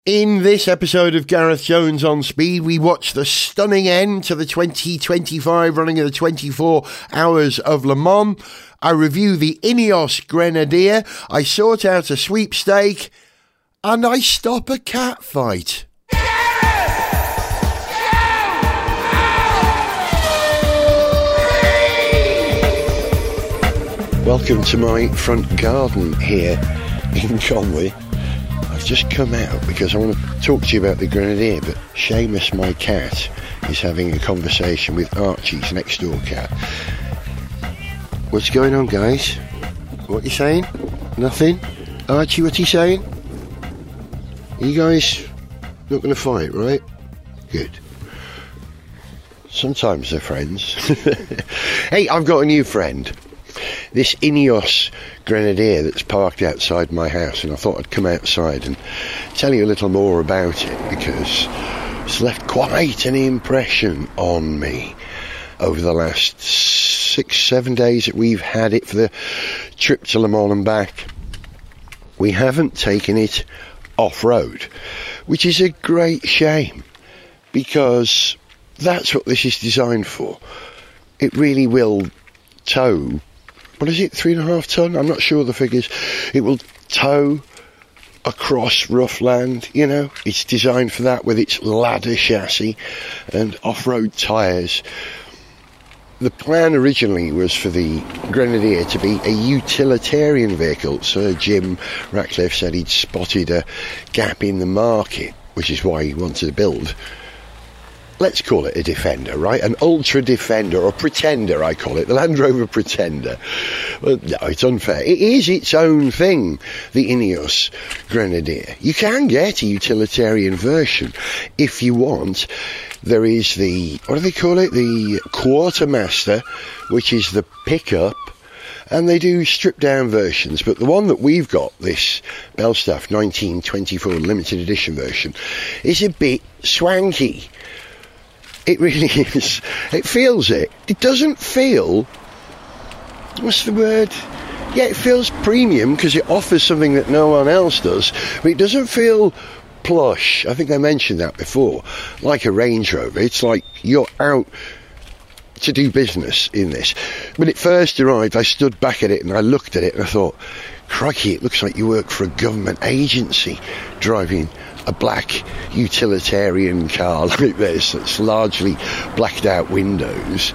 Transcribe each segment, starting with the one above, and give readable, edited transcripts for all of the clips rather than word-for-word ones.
In this episode of Gareth Jones on Speed, we watch the stunning end to the 2025 running of the 24 Hours of Le Mans. I review the Ineos Grenadier, I sort out a sweepstake, and I stop a cat fight. Welcome to my front garden here in Conwy. I've just come out because I want to talk to you about the Grenadier, but Seamus, my cat, is having a conversation with Archie's next door cat. What's going on, guys? What you saying? Nothing? Archie, what's he saying? You guys not going to fight, right? Good. Sometimes they're friends. Hey, I've got a new friend. This Ineos Grenadier that's parked outside my house, and I thought I'd come outside and tell you a little more about it because it's left quite an impression on me over the last 6-7 days that we've had it for the trip to Le Mans and back. We haven't taken it off-road, which is a great shame because that's what this is designed for. It really will tow, what is it, 3.5 tonne? I'm not sure the figures. It will tow across rough land, you know. It's designed for that with its ladder chassis and off-road tyres. The plan originally was for the Grenadier to be a utilitarian vehicle. Sir Jim Ratcliffe said he'd spotted a gap in the market, which is why he wanted to build, let's call it a Defender, right? An Ultra Defender, or Pretender, I call it. The Land Rover Pretender. Well, no, it's unfair. It is its own thing, the Ineos Grenadier. You can get a utilitarian version if you want. There is the, what do they call it? The Quartermaster, which is the pickup. And they do stripped-down versions, but the one that we've got, this Belstaff 1924 limited edition version, is a bit swanky. It really is. It feels it. It doesn't feel... what's the word? Yeah, it feels premium because it offers something that no one else does. But it doesn't feel plush. I think I mentioned that before. Like a Range Rover. It's like you're out to do business in this. When it first arrived, I stood back at it and I looked at it and I thought, crikey, it looks like you work for a government agency driving a black utilitarian car like this that's largely blacked out windows.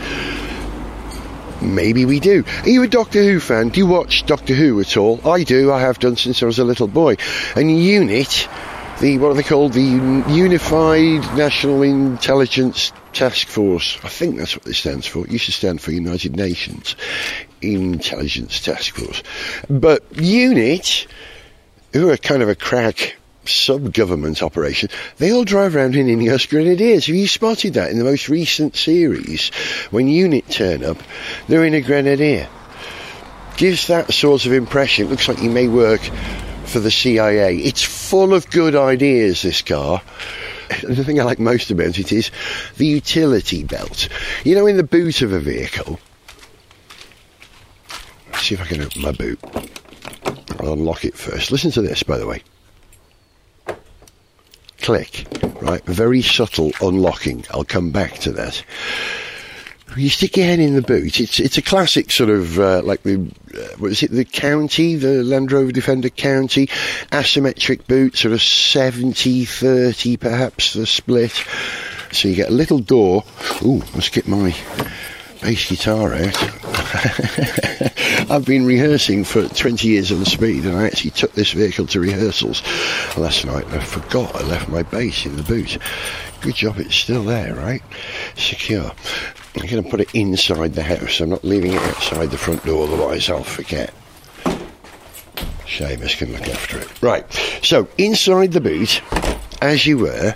Maybe we do. Are you a Doctor Who fan? Do you watch Doctor Who at all? I do. I have done since I was a little boy. And UNIT, the, what are they called? The Unified National Intelligence Task Force. I think that's what this stands for. It used to stand for United Nations Intelligence Task Force. But UNIT, who are kind of a crack sub-government operation, they all drive around in Ineos Grenadiers. Have you spotted that in the most recent series? When UNIT turn up, they're in a Grenadier. Gives that sort of impression. It looks like you may work for the CIA. It's full of good ideas, this car. The thing I like most about it is the utility belt. You know, in the boot of a vehicle, let's see if I can open my boot. I'll unlock it first. Listen to this, by the way. Click, right? Very subtle unlocking. I'll come back to that. You stick your head in the boot. It's a classic sort of like the what is it? The County, the Land Rover Defender County, asymmetric boot, sort of 70-30 perhaps the split. So you get a little door. Ooh, let's get my bass guitar out. I've been rehearsing for 20 years on Speed, and I actually took this vehicle to rehearsals last night. I forgot I left my bass in the boot. Good job it's still there, right? Secure. I'm going to put it inside the house. I'm not leaving it outside the front door, otherwise I'll forget. Seamus can look after it. Right, so inside the boot, as you were,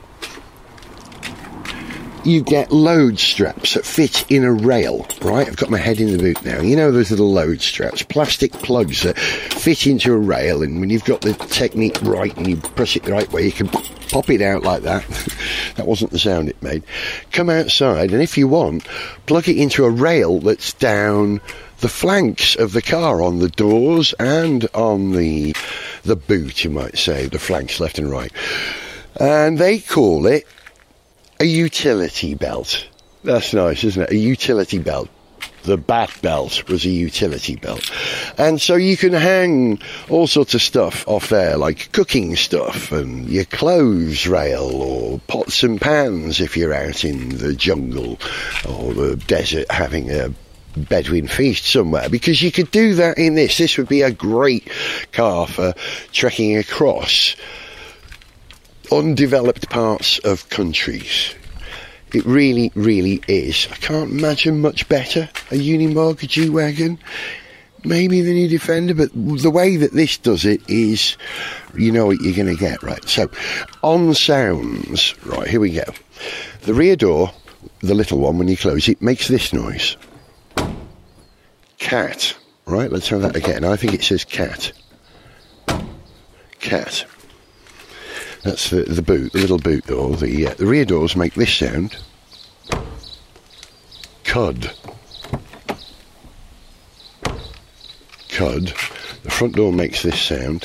you get load straps that fit in a rail, right? I've got my head in the boot now. You know those little load straps, plastic plugs that fit into a rail, and when you've got the technique right and you press it the right way, you can pop it out like that. That wasn't the sound it made. Come outside, and if you want, plug it into a rail that's down the flanks of the car, on the doors and on the the boot, you might say, the flanks left and right. And they call it a utility belt. That's nice, isn't it? A utility belt. The bat belt was a utility belt. And so you can hang all sorts of stuff off there, like cooking stuff and your clothes rail or pots and pans if you're out in the jungle or the desert having a Bedouin feast somewhere, because you could do that in this. This would be a great car for trekking across undeveloped parts of countries. It really, really is. I can't imagine much better. A Unimog, a G-Wagon, maybe the new Defender, but the way that this does it is, you know what you're going to get, right? So, on sounds, right, here we go. The rear door, the little one, when you close it, makes this noise. Cat. Right, let's have that again. I think it says cat. Cat. That's the boot, the little boot door. The rear doors make this sound. Cud. Cud. The front door makes this sound.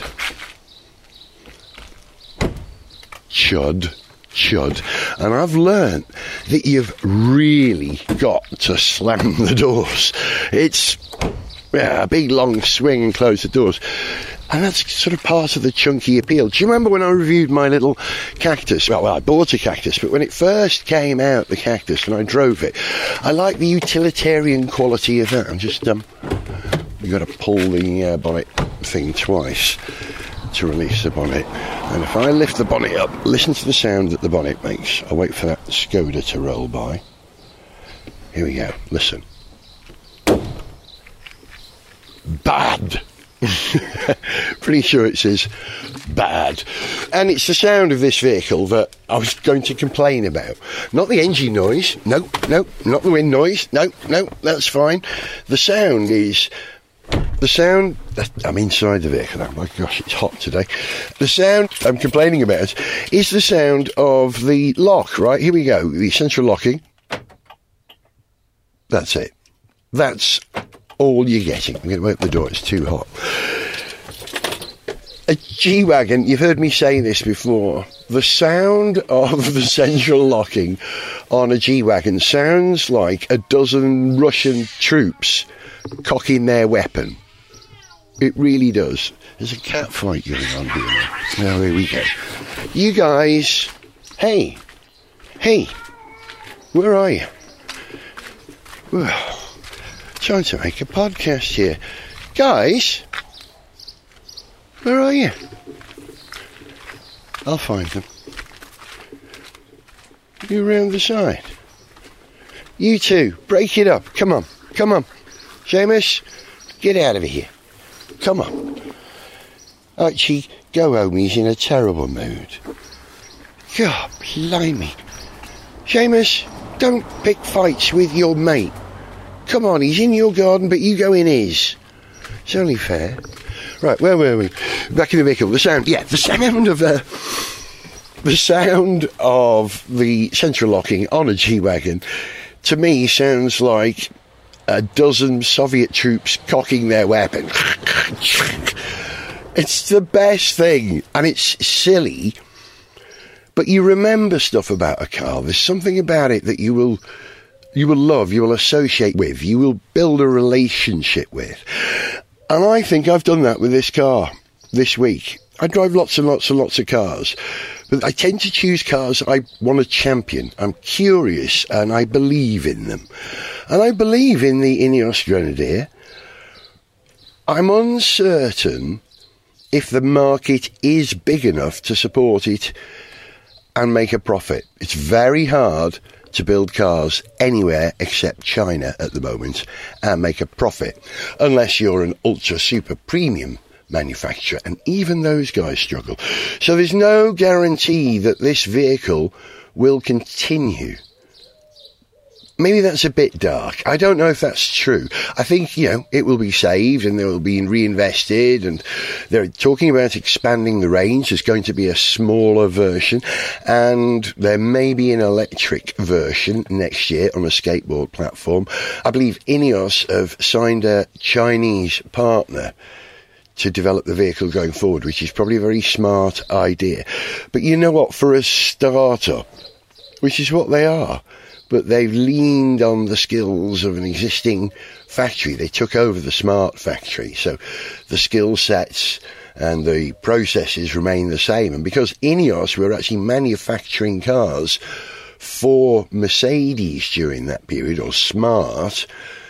Chud. Chud. And I've learnt that you've really got to slam the doors. It's a big long swing and close the doors. And that's sort of part of the chunky appeal. Do you remember when I reviewed my little cactus? Well, I bought a cactus, but when it first came out, the cactus, and I drove it, I like the utilitarian quality of that. I'm just, you've got to pull the bonnet thing twice to release the bonnet. And if I lift the bonnet up, listen to the sound that the bonnet makes. I'll wait for that Skoda to roll by. Here we go. Listen. Bad. Pretty sure it says bad. And it's the sound of this vehicle that I was going to complain about. Not the engine noise. No, not the wind noise. No, that's fine. The sound is... I'm inside the vehicle. Oh my gosh, it's hot today. The sound I'm complaining about is the sound of the lock, right? Here we go. The central locking. That's it. That's all you're getting. I'm going to open the door. It's too hot. A G-Wagon, you've heard me say this before. The sound of the central locking on a G-Wagon sounds like a dozen Russian troops cocking their weapon. It really does. There's a cat fight going on here now. Now, here we go. You guys, hey, where are you? Trying to make a podcast here. Guys, where are you? I'll find them. You round the side. You two, break it up. Come on. Seamus, get out of here. Come on. Archie, go home. He's in a terrible mood. God, blimey. Seamus, don't pick fights with your mate. Come on, he's in your garden, but you go in his. It's only fair. Right, where were we? Back in the vehicle. The sound of the central locking on a G-Wagon, to me, sounds like a dozen Soviet troops cocking their weapon. It's the best thing, and it's silly, but you remember stuff about a car. There's something about it that you will love, you will associate with, you will build a relationship with. And I think I've done that with this car this week. I drive lots and lots and lots of cars, but I tend to choose cars I want to champion. I'm curious and I believe in them. And I believe in the Ineos Grenadier. I'm uncertain if the market is big enough to support it and make a profit. It's very hard to build cars anywhere except China at the moment and make a profit, unless you're an ultra super premium manufacturer, and even those guys struggle. So there's no guarantee that this vehicle will continue. Maybe that's a bit dark. I don't know if that's true. I think, it will be saved and it will be reinvested, and they're talking about expanding the range. There's going to be a smaller version, and there may be an electric version next year on a skateboard platform. I believe Ineos have signed a Chinese partner to develop the vehicle going forward, which is probably a very smart idea. But you know what? For a startup, which is what they are, but they've leaned on the skills of an existing factory. They took over the smart factory, so the skill sets and the processes remain the same. And because Ineos were actually manufacturing cars for Mercedes during that period, or Smart,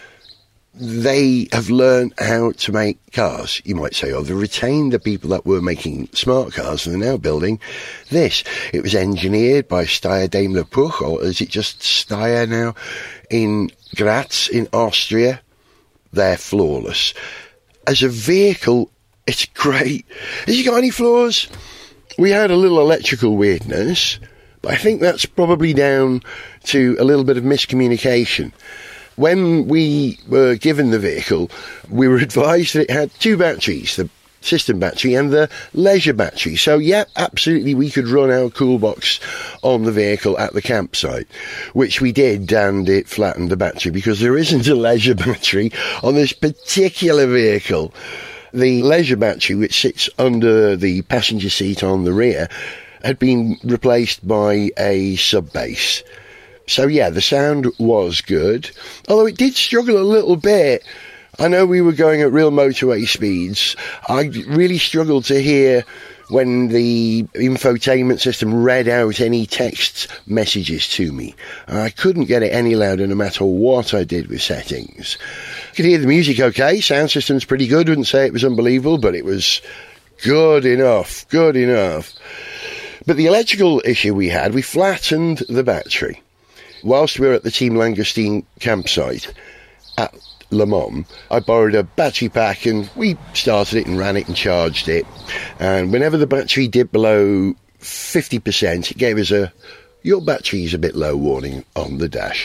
they have learned how to make cars, you might say, or they retained the people that were making smart cars and they're now building this. It was engineered by Steyr Daimler Puch, or is it just Steyr now, in Graz in Austria. They're flawless. As a vehicle, it's great. Has it got any flaws? We had a little electrical weirdness, but I think that's probably down to a little bit of miscommunication. When we were given the vehicle, we were advised that it had two batteries, the system battery and the leisure battery. So, yeah, absolutely, we could run our cool box on the vehicle at the campsite, which we did, and it flattened the battery because there isn't a leisure battery on this particular vehicle. The leisure battery, which sits under the passenger seat on the rear, had been replaced by a sub-bass. So, yeah, the sound was good, although it did struggle a little bit. I know we were going at real motorway speeds. I really struggled to hear when the infotainment system read out any text messages to me. I couldn't get it any louder no matter what I did with settings. I could hear the music okay. Sound system's pretty good. Wouldn't say it was unbelievable, but it was good enough. Good enough. But the electrical issue we had, we flattened the battery. Whilst we were at the Team Langoustine campsite at Le Mans, I borrowed a battery pack and we started it and ran it and charged it. And whenever the battery dipped below 50%, it gave us your battery's a bit low warning on the dash.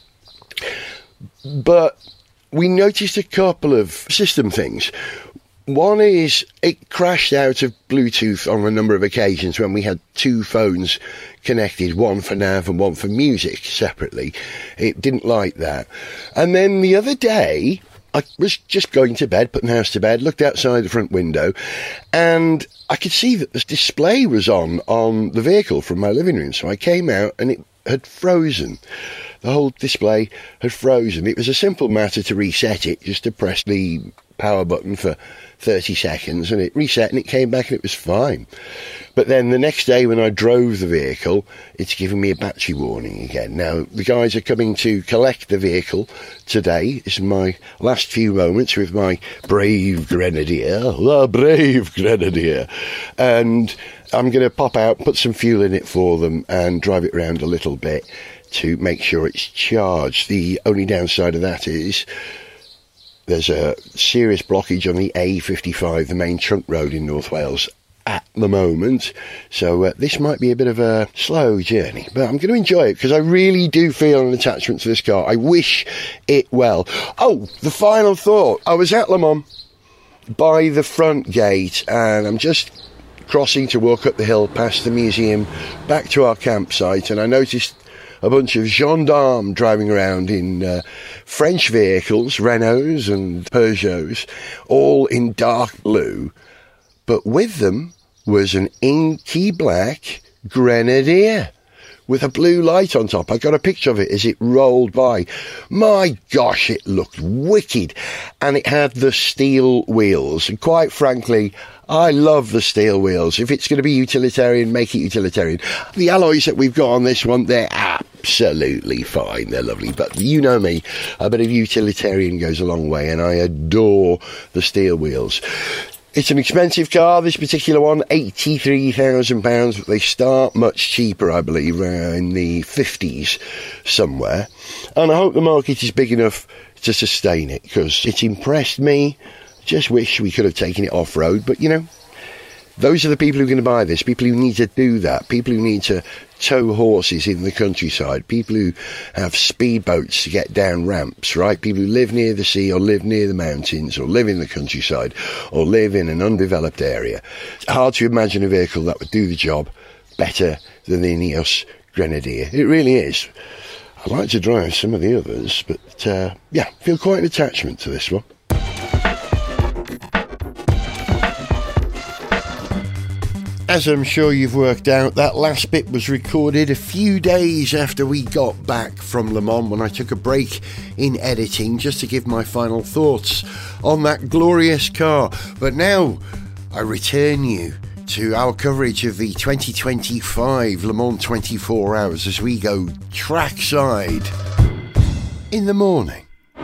But we noticed a couple of system things. One is it crashed out of Bluetooth on a number of occasions when we had two phones connected, one for nav and one for music separately. It didn't like that. And then the other day, I was just going to bed, putting the house to bed, looked outside the front window, and I could see that the display was on the vehicle from my living room. So I came out and it had frozen. The whole display had frozen. It was a simple matter to reset it, just to press the power button for 30 seconds and it reset and it came back and it was fine. But then the next day when I drove the vehicle, it's giving me a battery warning again. Now, the guys are coming to collect the vehicle today. This is my last few moments with my brave Grenadier, the brave Grenadier. And I'm going to pop out, put some fuel in it for them and drive it around a little bit to make sure it's charged. The only downside of that is there's a serious blockage on the A55, the main trunk road in North Wales, at the moment. So this might be a bit of a slow journey, but I'm going to enjoy it because I really do feel an attachment to this car. I wish it well. Oh, the final thought. I was at Le Mans by the front gate and I'm just crossing to walk up the hill past the museum back to our campsite, and I noticed a bunch of gendarmes driving around in French vehicles, Renaults and Peugeots, all in dark blue. But with them was an inky black Grenadier with a blue light on top. I got a picture of it as it rolled by. My gosh, it looked wicked. And it had the steel wheels. And quite frankly, I love the steel wheels. If it's going to be utilitarian, make it utilitarian. The alloys that we've got on this one, they're absolutely fine. They're lovely. But you know me, a bit of utilitarian goes a long way, and I adore the steel wheels. It's an expensive car, this particular one, £83,000, but they start much cheaper, I believe, in the 50s somewhere. And I hope the market is big enough to sustain it, because it's impressed me. Just wish we could have taken it off-road, but, you know, those are the people who are going to buy this, people who need to do that, people who need to tow horses in the countryside, people who have speedboats to get down ramps, right? People who live near the sea or live near the mountains or live in the countryside or live in an undeveloped area. It's hard to imagine a vehicle that would do the job better than the Ineos Grenadier. It really is. I'd like to drive some of the others, but yeah, feel quite an attachment to this one. As I'm sure you've worked out, that last bit was recorded a few days after we got back from Le Mans, when I took a break in editing just to give my final thoughts on that glorious car. But now I return you to our coverage of the 2025 Le Mans 24 Hours as we go trackside in the morning.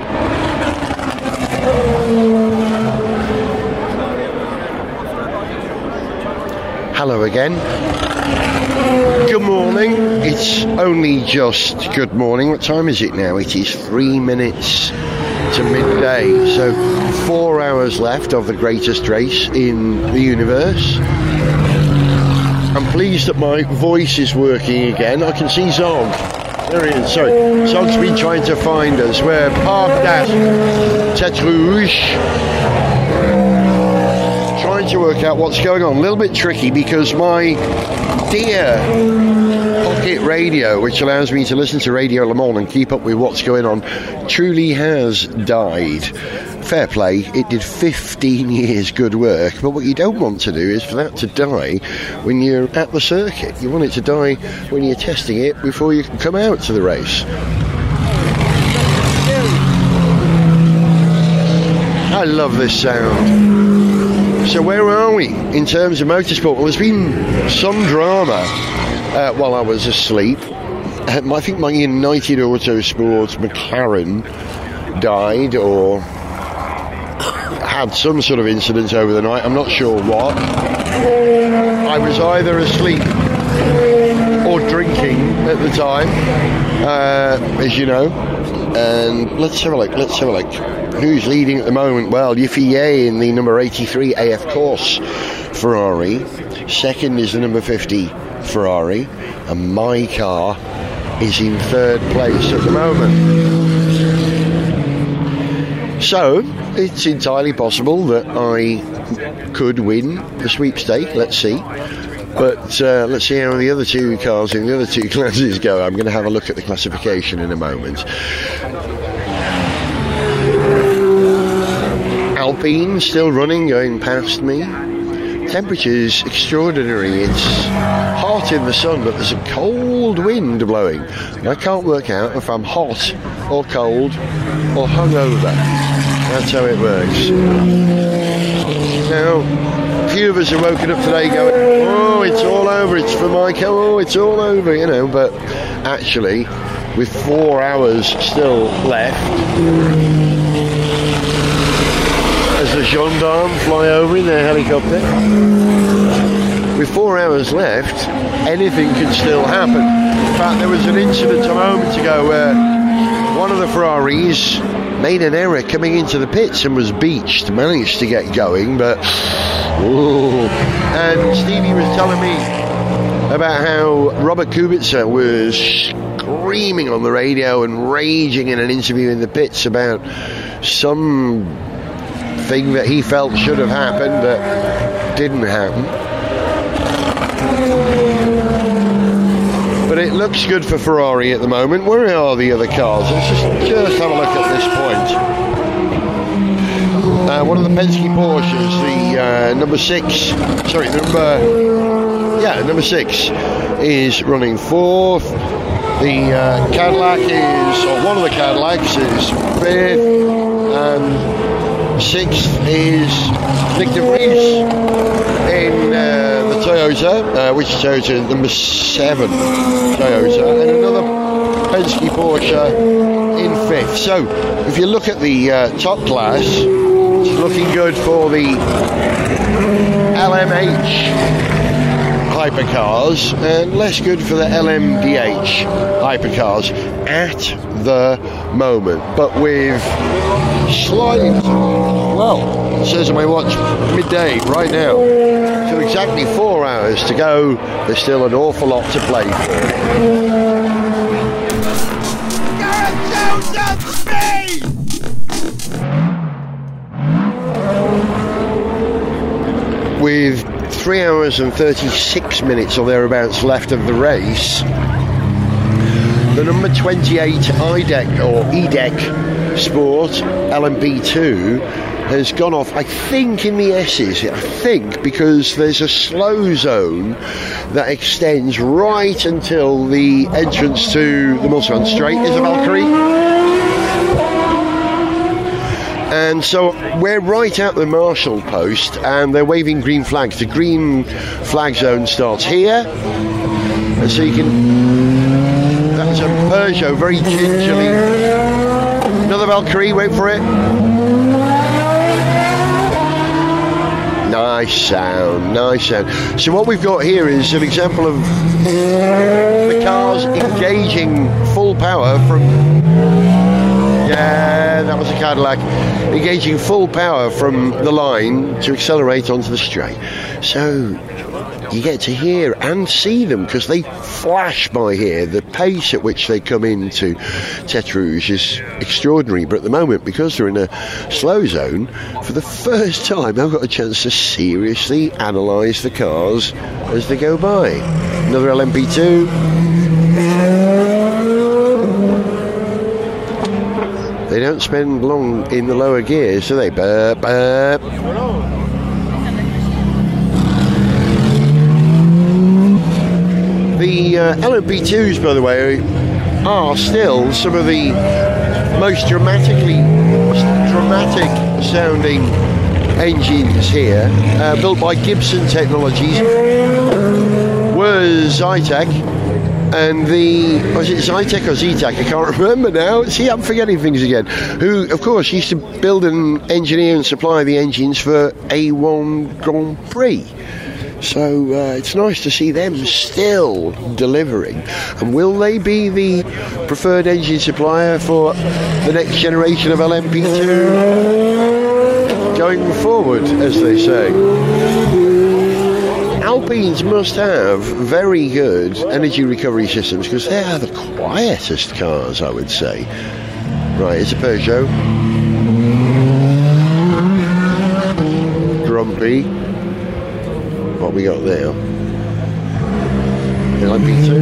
Hello again. Good morning. It's only just good morning. What time is it now? It is 3 minutes to midday. So 4 hours left of the greatest race in the universe. I'm pleased that my voice is working again. I can see Zog. There he is. Sorry. Zog's been trying to find us. We're parked at Tête Rouge, trying to work out what's going on. A little bit tricky because my dear pocket radio, which allows me to listen to Radio Le Mans and keep up with what's going on, truly has died. Fair play, it did 15 years good work, but what you don't want to do is for that to die when you're at the circuit. You want it to die when you're testing it before you can come out to the race. I love this sound. So where are we in terms of motorsport? Well, there's been some drama while I was asleep. I think my United Autosports McLaren died or had some sort of incident over the night. I'm not sure what. I was either asleep or drinking at the time, as you know. And let's have a look. Who's leading at the moment? Well, Yifei in the number 83 AF Course Ferrari. Second is the number 50 Ferrari. And my car is in third place at the moment. So, it's entirely possible that I could win the sweepstake. Let's see. But let's see how the other two cars in the other two classes go. I'm going to have a look at the classification in a moment. Alpine still running, going past me. Temperature's extraordinary. It's hot in the sun, but there's a cold wind blowing. I can't work out if I'm hot or cold or hungover. That's how it works. Now, a few of us have woken up today going, oh, it's all over, it's for my car, oh, it's all over, you know, but actually, with 4 hours still left, as the gendarmes fly over in their helicopter, with 4 hours left, anything can still happen. In fact, there was an incident a moment ago where one of the Ferraris made an error coming into the pits and was beached, managed to get going, but and Stevie was telling me about how Robert Kubica was screaming on the radio and raging in an interview in the pits about some thing that he felt should have happened but didn't happen. But it looks good for Ferrari at the moment. Where are the other cars? Let's just have a look at this point. One of the Penske Porsches, the number 6, is running fourth. The Cadillac or one of the Cadillacs is fifth, and sixth is Nick de Vries in the Toyota, which is Toyota number 7 Toyota, and another Penske Porsche in fifth. So if you look at the top class, it's looking good for the LMH hypercars and less good for the LMDH hypercars at the moment, but with slightly, well, it says on my watch, midday right now, so exactly 4 hours to go. There's still an awful lot to play for. With 3 hours and 36 minutes or thereabouts left of the race, the number 28 IDEC or EDEC Sport LMP2 has gone off, I think, in the S's. I think because there's a slow zone that extends right until the entrance to the Mulsanne Straight is a Valkyrie. And so we're right at the Marshall post, and they're waving green flags. The green flag zone starts here, and so you can. That's a Peugeot, very gingerly. Another Valkyrie, wait for it. Nice sound, nice sound. So what we've got here is an example of the cars engaging full power from. Yeah, that was a Cadillac. Engaging full power from the line to accelerate onto the straight. So you get to hear and see them because they flash by here. The pace at which they come into Tête Rouge is extraordinary. But at the moment, because they're in a slow zone, for the first time I've got a chance to seriously analyse the cars as they go by. Another LMP2. They don't spend long in the lower gears, do they? Burp, burp. The LMP2s, by the way, are still some of the most dramatic sounding engines here, built by Gibson Technologies. Was Zytec. And was it Zytec or Zetec? I can't remember now. See, I'm forgetting things again. Who, of course, used to build and engineer and supply the engines for A1 Grand Prix. So it's nice to see them still delivering. And will they be the preferred engine supplier for the next generation of LMP2 going forward, as they say? Alpines must have very good energy recovery systems because they are the quietest cars, I would say. Right, it's a Peugeot. Grumpy. What we got there? LMP2.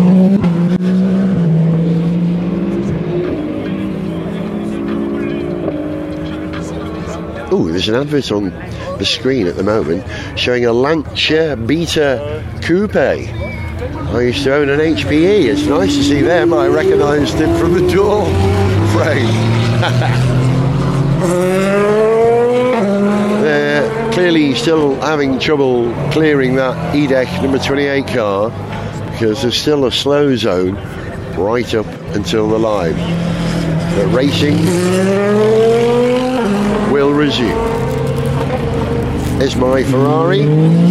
Oh, there's an advert on the screen at the moment showing a Lancia Beta Coupe. I used to own an HPE. It's nice to see them. I recognised it from the door frame. They're clearly still having trouble clearing that EDEC number 28 car because there's still a slow zone right up until the line. But racing will resume. There's my Ferrari,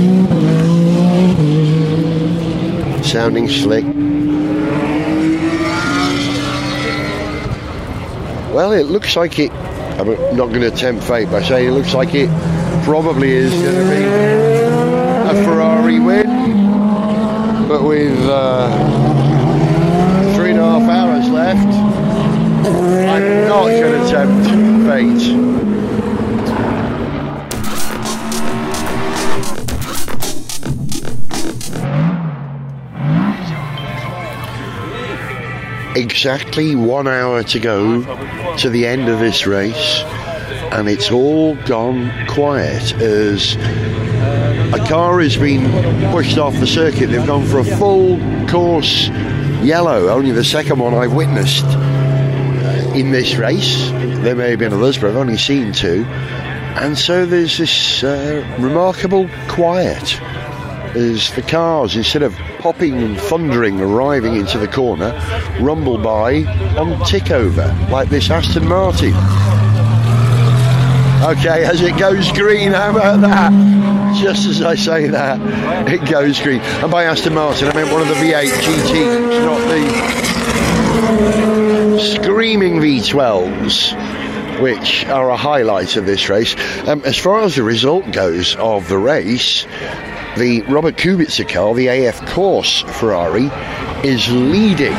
sounding slick. Well, it looks like it. I'm not going to tempt fate by saying it looks like it probably is going to be a Ferrari win, but with 3.5 hours left, I'm not going to tempt fate. Exactly 1 hour to go to the end of this race, and it's all gone quiet as a car has been pushed off the circuit. They've gone for a full course yellow, only the second one I've witnessed in this race. There may have been others, but I've only seen two. And so there's this remarkable quiet as the cars, instead of popping and thundering, arriving into the corner, rumble by on tick over, like this Aston Martin. Okay, as it goes green, how about that? Just as I say that, it goes green. And by Aston Martin, I meant one of the V8 GTs, not the screaming V12s, which are a highlight of this race. As far as the result goes of the race, the Robert Kubica car, the AF Corse Ferrari, is leading.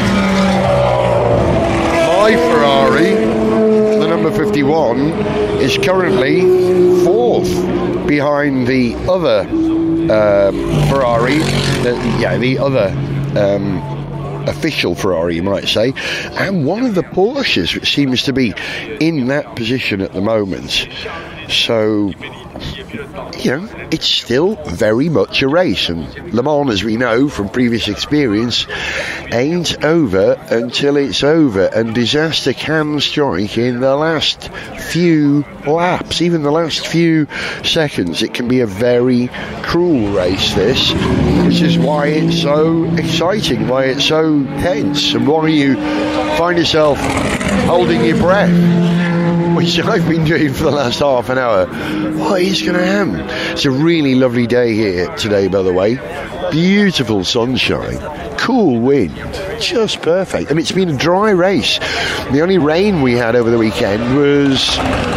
My Ferrari, the number 51, is currently fourth behind the other Ferrari, the other official Ferrari, you might say, and one of the Porsches, which seems to be in that position at the moment. So, you know, it's still very much a race, and Le Mans, as we know from previous experience, ain't over until it's over, and disaster can strike in the last few laps, even the last few seconds. It can be a very cruel race, this, which is why it's so exciting, why it's so tense, and why you find yourself holding your breath, which I've been doing for the last half an hour. What is going to happen? It's a really lovely day here today, by the way. Beautiful sunshine, cool wind, just perfect. I mean, it's been a dry race. The only rain we had over the weekend was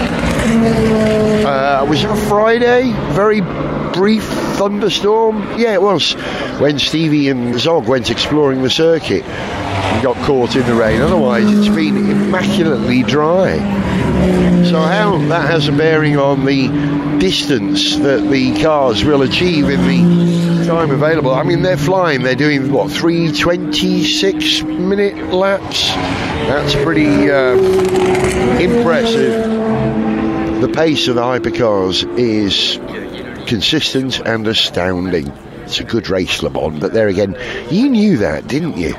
it a Friday? Very brief thunderstorm. Yeah, it was, when Stevie and Zog went exploring the circuit and got caught in the rain. Otherwise, it's been immaculately dry. So how that has a bearing on the distance that the cars will achieve in the time available. I mean, they're flying. They're doing, 3:26-minute laps? That's pretty impressive. The pace of the hypercars is consistent and astounding. It's a good race, Le Mans, but there again, you knew that, didn't you?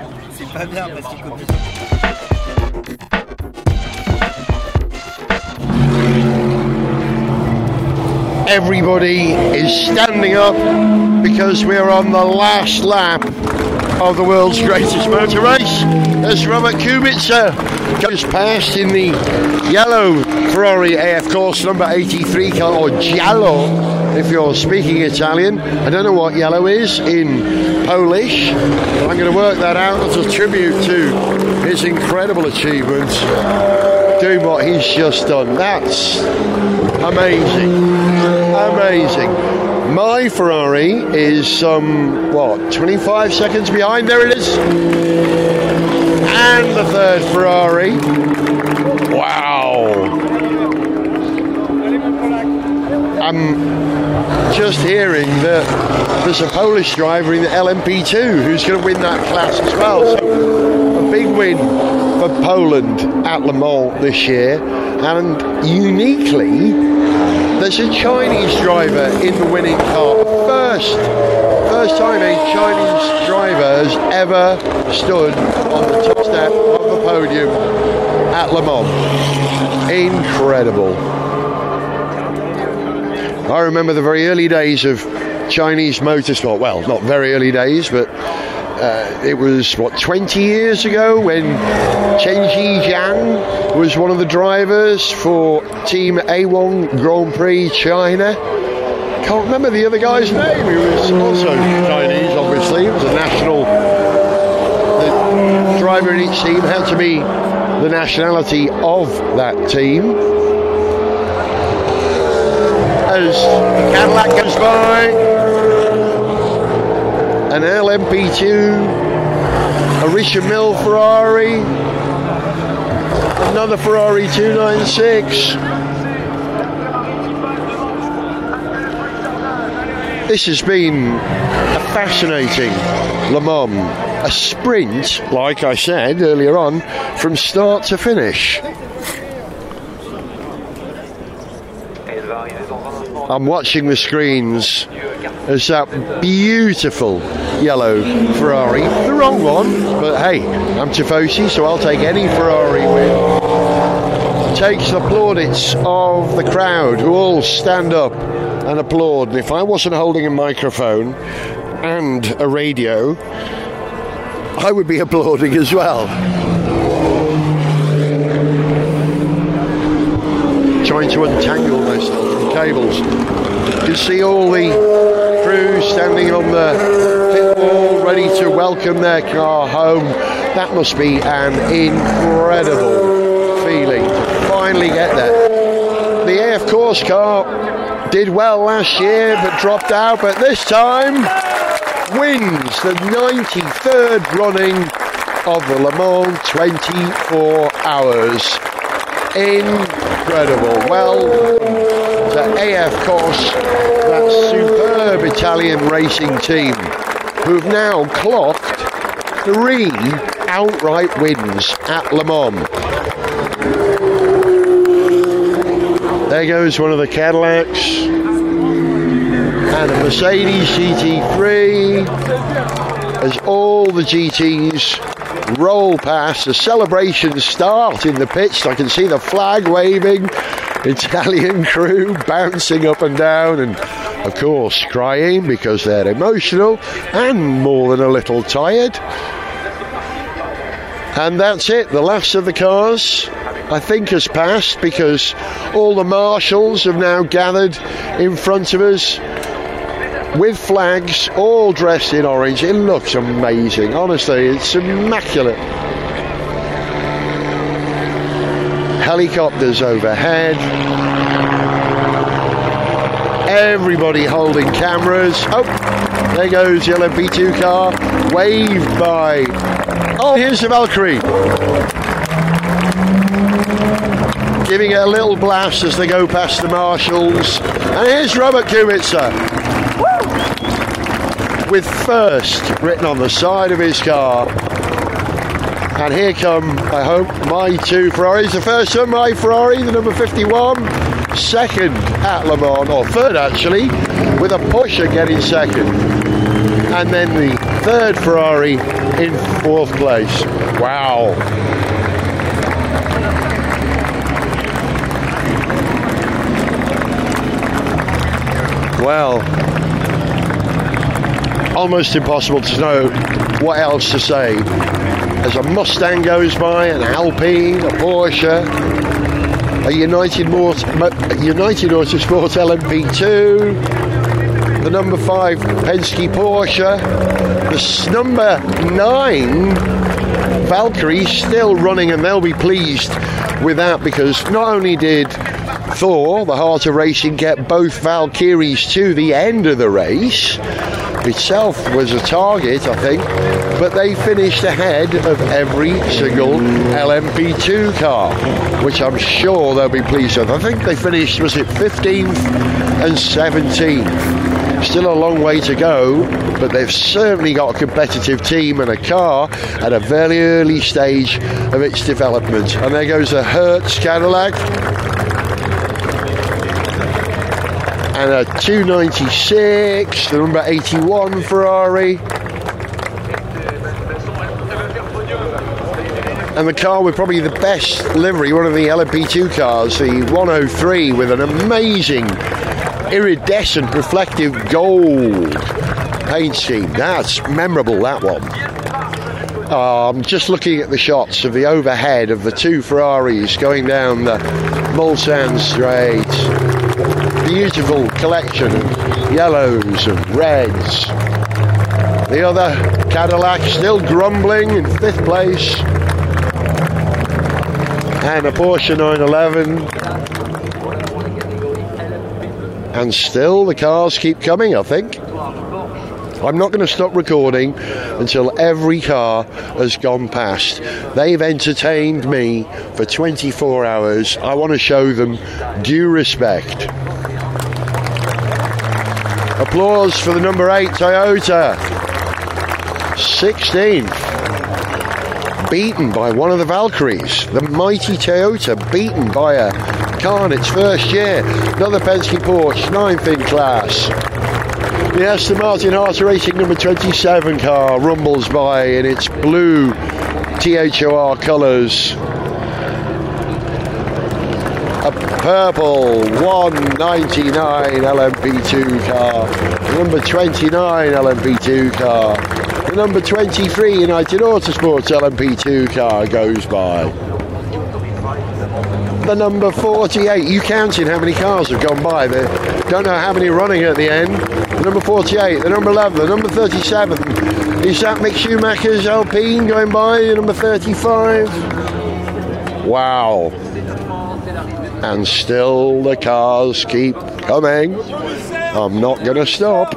Everybody is standing up because we're on the last lap of the world's greatest motor race, as Robert Kubica goes past in the yellow Ferrari AF Course number 83 car, or Giallo if you're speaking Italian. I don't know what yellow is in Polish. I'm going to work that out as a tribute to his incredible achievements, doing what he's just done. That's amazing. Amazing. My Ferrari is 25 seconds behind. There it is. And the third Ferrari. Wow. I'm just hearing that there's a Polish driver in the LMP2 who's going to win that class as well. So a big win for Poland at Le Mans this year. And uniquely, there's a Chinese driver in the winning car. First time a Chinese driver has ever stood on the top step of the podium at Le Mans. Incredible. I remember the very early days of Chinese motorsport. Well, not very early days, but it was 20 years ago when Chen Zhijiang was one of the drivers for Team A1 Grand Prix China. Can't remember the other guy's name. He was also Chinese, obviously. He was a national. The driver in each team had to be the nationality of that team. As the Cadillac goes by, an LMP2, a Richard Mille Ferrari, another Ferrari 296. This has been a fascinating Le Mans, a sprint, like I said earlier on, from start to finish. I'm watching the screens as that beautiful yellow Ferrari, the wrong one, but hey, I'm Tifosi, so I'll take any Ferrari win, takes the plaudits of the crowd, who all stand up and applaud. And if I wasn't holding a microphone and a radio, I would be applauding as well. Trying to untangle myself from cables. You see all the crew standing on the pit wall, ready to welcome their car home. That must be an incredible feeling to finally get there. The AF Course car did well last year but dropped out, but this time wins the 93rd running of the Le Mans 24 hours. Incredible. Well, the AF Course, that superb Italian racing team, who've now clocked 3 outright wins at Le Mans. There goes one of the Cadillacs and a Mercedes GT3 as all the GTs roll past. The celebrations start in the pits. I can see the flag waving, Italian crew bouncing up and down and of course crying because they're emotional and more than a little tired. And that's it, the last of the cars I think has passed because all the marshals have now gathered in front of us with flags, all dressed in orange. It looks amazing, honestly, it's immaculate. Helicopters overhead, everybody holding cameras. Oh, there goes the LMP2 car, waved by, oh, here's the Valkyrie, giving it a little blast as they go past the marshals. And here's Robert Kubica with first written on the side of his car. And here come, I hope, my 2 Ferraris. The first one, my Ferrari, the number 51, second at Le Mans, or third actually, with a Porsche getting second. And then the third Ferrari in 4th place. Wow. Well, almost impossible to know what else to say. As a Mustang goes by, an Alpine, a Porsche, a United Autosport LMP2, the number 5 Penske Porsche, the number 9 Valkyrie still running, and they'll be pleased with that because not only did Thor, the Heart of Racing, get both Valkyries to the end of the race. Itself was a target, I think, but they finished ahead of every single LMP2 car, which I'm sure they'll be pleased with. I think they finished, was it 15th and 17th? Still a long way to go, but they've certainly got a competitive team and a car at a very early stage of its development. And there goes a Hertz Cadillac. And a 296, the number 81 Ferrari. And the car with probably the best livery, one of the LMP2 cars, the 103, with an amazing iridescent reflective gold paint scheme. That's memorable, that one. I'm just looking at the shots of the overhead of the 2 Ferraris going down the Mulsanne Straight. Beautiful collection of yellows and reds. The other Cadillac still grumbling in 5th place. And a Porsche 911. And still the cars keep coming, I think. I'm not going to stop recording until every car has gone past. They've entertained me for 24 hours. I want to show them due respect. Applause for the number 8 Toyota. 16th. Beaten by one of the Valkyries. The mighty Toyota beaten by a car in its first year. Another Penske Porsche, 9th in class. The Aston Martin Heart of Racing number 27 car rumbles by in its blue THOR colours. A purple 199 LMP2 car. The number 29 LMP2 car. The number 23 United Autosports LMP2 car goes by. The number 48, you counted how many cars have gone by. They don't know how many running at the end. The number 48, the number 11, the number 37. Is that Mick Schumacher's Alpine going by? The number 35. Wow. And still the cars keep coming. I'm not going to stop.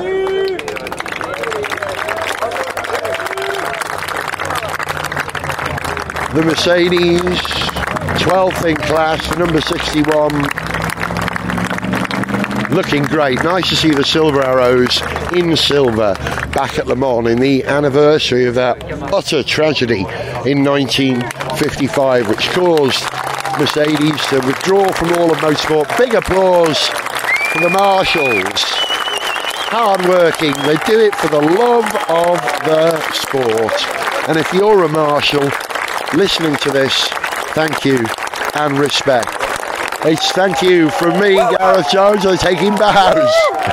The Mercedes, 12th in class, the number 61. Looking great. Nice to see the silver arrows in silver back at Le Mans in the anniversary of that utter tragedy in 1955, which caused Mercedes to withdraw from all of motorsport. Big applause for the marshals. Hard working, they do it for the love of the sport. And if you're a marshal listening to this, thank you and respect. It's thank you from me, Gareth Jones. I take him bows.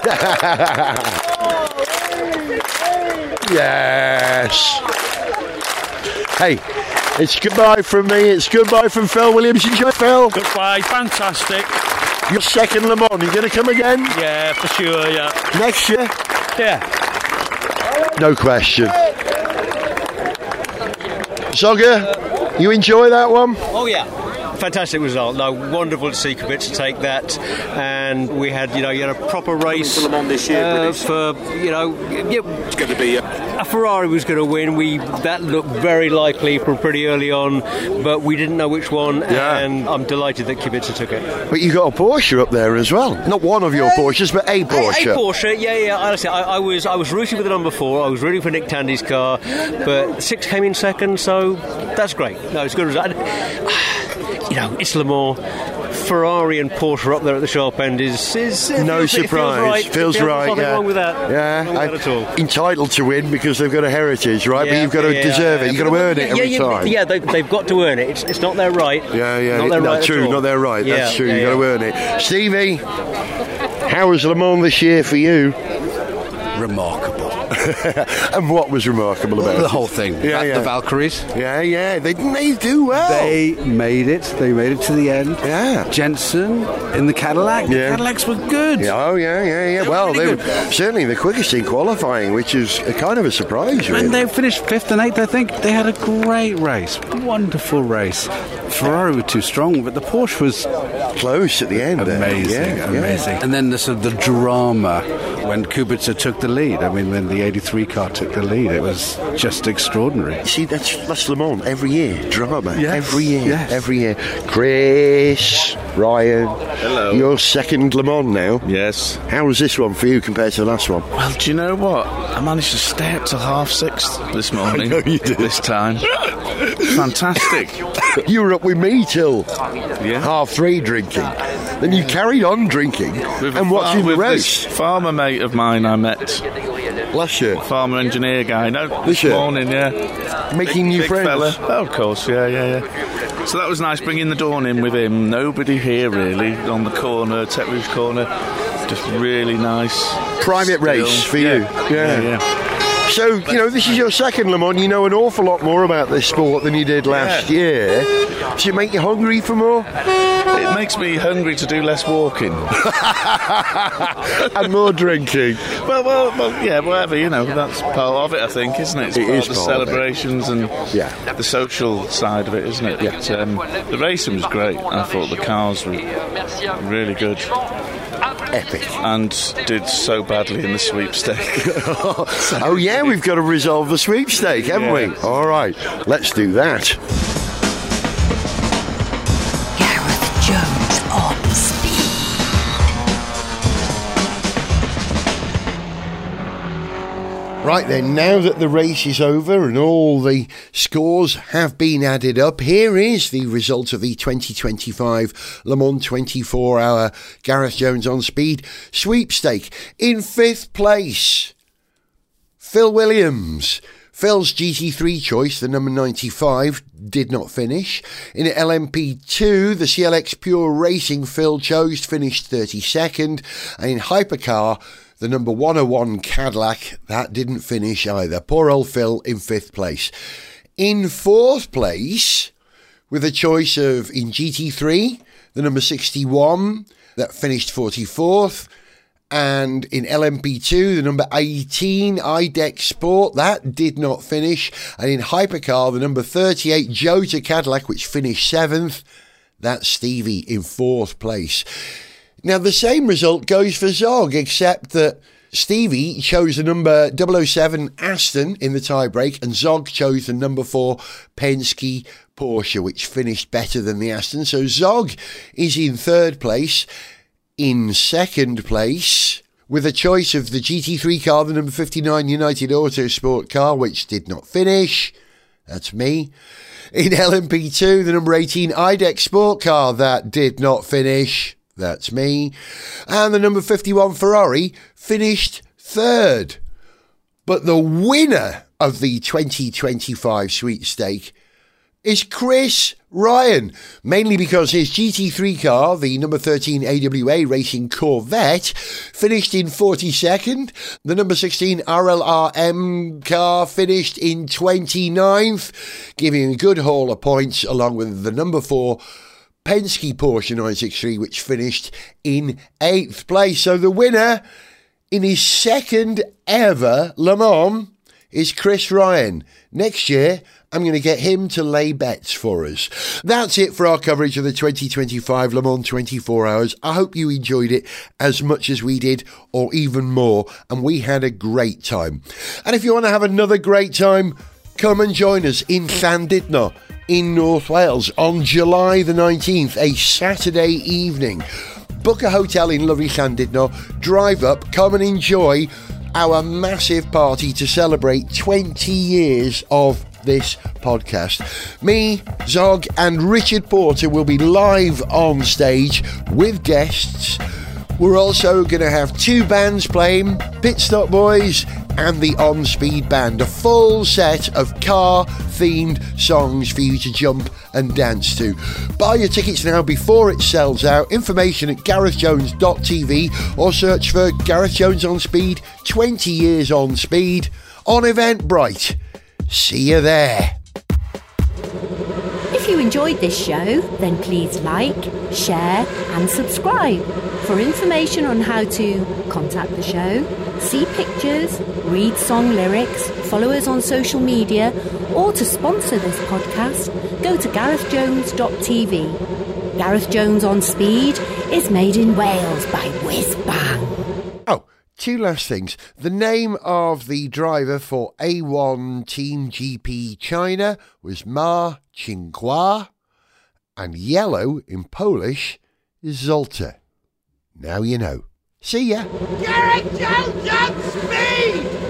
Yes. Hey, it's goodbye from me. It's goodbye from Phil Williams. Enjoy, Phil. Goodbye. Fantastic. Your second Le Mans. You going to come again? Yeah, for sure. Yeah. Next year? Yeah. No question. Zogger, you enjoy that one? Oh yeah, fantastic result. No, wonderful to see Kubica take that, and we had you had a proper race this year, for it's going to be a Ferrari was going to win. That looked very likely from pretty early on, but we didn't know which one. Yeah. And I'm delighted that Kubica took it. But you got a Porsche up there as well. Not one of your Porsches, but a Porsche. A Porsche, yeah. Honestly, I was rooting for the number 4. I was rooting for Nick Tandy's car, but 6 came in second, so that's great. No, it's a good result. It's Le Mans. Ferrari and Porsche up there at the sharp end is no surprise. Feels right. Nothing wrong with that. Yeah, at all. Entitled to win because they've got a heritage, right? But you've got to deserve it. You've got to earn it every time. Yeah, they've got to earn it. It's not their right. Yeah. Not their right true. Not their right. Yeah, That's true. You've got to earn it. Stevie, how was Le Mans this year for you? Remarkable. And what was remarkable about the it? whole thing? The Valkyries. Yeah. They do well. They made it to the end. Yeah. Jensen in the Cadillac. The Cadillacs were good. Yeah, yeah. Well, they were certainly the quickest in qualifying, which is a kind of a surprise, really. And they finished 5th and 8th, I think. They had a great race. Wonderful race. Ferrari were too strong, but the Porsche was close at the end. Amazing. And then the drama when Kubica took the lead. I mean, when the 83 car took the lead, it was just extraordinary. See, that's Le Mans every year. Drama. Yes. Every year. Chris, Ryan. Hello. Your second Le Mans now. Yes. How was this one for you compared to the last one? Well, do you know what? I managed to stay up till 6:30 this morning. I know you did. This time. Fantastic. You were up with me till 3:30 drinking. Then you carried on drinking and watching the race. This farmer mate of mine I met last year. Farmer engineer guy. No, this morning, making new big friends. Fella. Oh, of course, yeah. So that was nice bringing the dawn in with him. Nobody here really on the corner, Tech Rouge corner. Just really nice. Private race for you. Yeah. So, this is your second Le Mans. You know an awful lot more about this sport than you did last year. Does it make you hungry for more? It makes me hungry to do less walking. And more drinking. Well, yeah, whatever, that's part of it, I think, isn't it? It's part of the celebrations and the social side of it, isn't it? Yeah. But, the racing was great. I thought the cars were really good. Epic. And did so badly in the sweepstake. Oh, yeah, we've got to resolve the sweepstake, haven't we? All right, let's do that. Gareth Jones on speed. Right then, now that the race is over and all the scores have been added up, here is the result of the 2025 Le Mans 24-hour Gareth Jones on Speed sweepstake. In 5th place, Phil Williams. Phil's GT3 choice, the number 95, did not finish. In LMP2, the CLX Pure Racing Phil chose finished 32nd. And in Hypercar, the number 101 Cadillac, that didn't finish either. Poor old Phil in 5th place. In 4th place, with a choice of in GT3, the number 61, that finished 44th. And in LMP2, the number 18, IDEX Sport, that did not finish. And in Hypercar, the number 38, Jota Cadillac, which finished 7th. That's Stevie in 4th place. Now, the same result goes for Zog, except that Stevie chose the number 007 Aston in the tiebreak, and Zog chose the number 4 Penske Porsche, which finished better than the Aston. So Zog is in 3rd place. In 2nd place, with a choice of the GT3 car, the number 59 United Autosport car, which did not finish. That's me. In LMP2, the number 18 IDEX Sport car, that did not finish. That's me. And the number 51 Ferrari finished third. But the winner of the 2025 sweepstake is Chris Ryan, mainly because his GT3 car, the number 13 AWA Racing Corvette, finished in 42nd. The number 16 RLRM car finished in 29th, giving a good haul of points, along with the number 4 Penske Porsche 963, which finished in 8th place. So the winner in his second ever Le Mans is Chris Ryan. Next year, I'm going to get him to lay bets for us. That's it for our coverage of the 2025 Le Mans 24 Hours. I hope you enjoyed it as much as we did, or even more, and we had a great time. And if you want to have another great time, come and join us in Llandudno in North Wales on July the 19th, a Saturday evening. Book a hotel in lovely Llandudno, drive up, come and enjoy our massive party to celebrate 20 years of this podcast. Me, Zog and Richard Porter will be live on stage with guests. We're also going to have 2 bands playing, Pit Stop Boys and the On Speed Band, a full set of car-themed songs for you to jump and dance to. Buy your tickets now before it sells out. Information at GarethJones.tv or search for Gareth Jones on Speed, 20 years on Speed, on Eventbrite. See you there. If you enjoyed this show, then please like, share and subscribe. For information on how to contact the show, see pictures, read song lyrics, follow us on social media, or to sponsor this podcast, go to GarethJones.tv. Gareth Jones on Speed is made in Wales by Whiz Bang. Oh, 2 last things. The name of the driver for A1 Team GP China was Ma Chinghua, and yellow in Polish is Zolta. Now you know. See ya. Gareth Jones on Speed!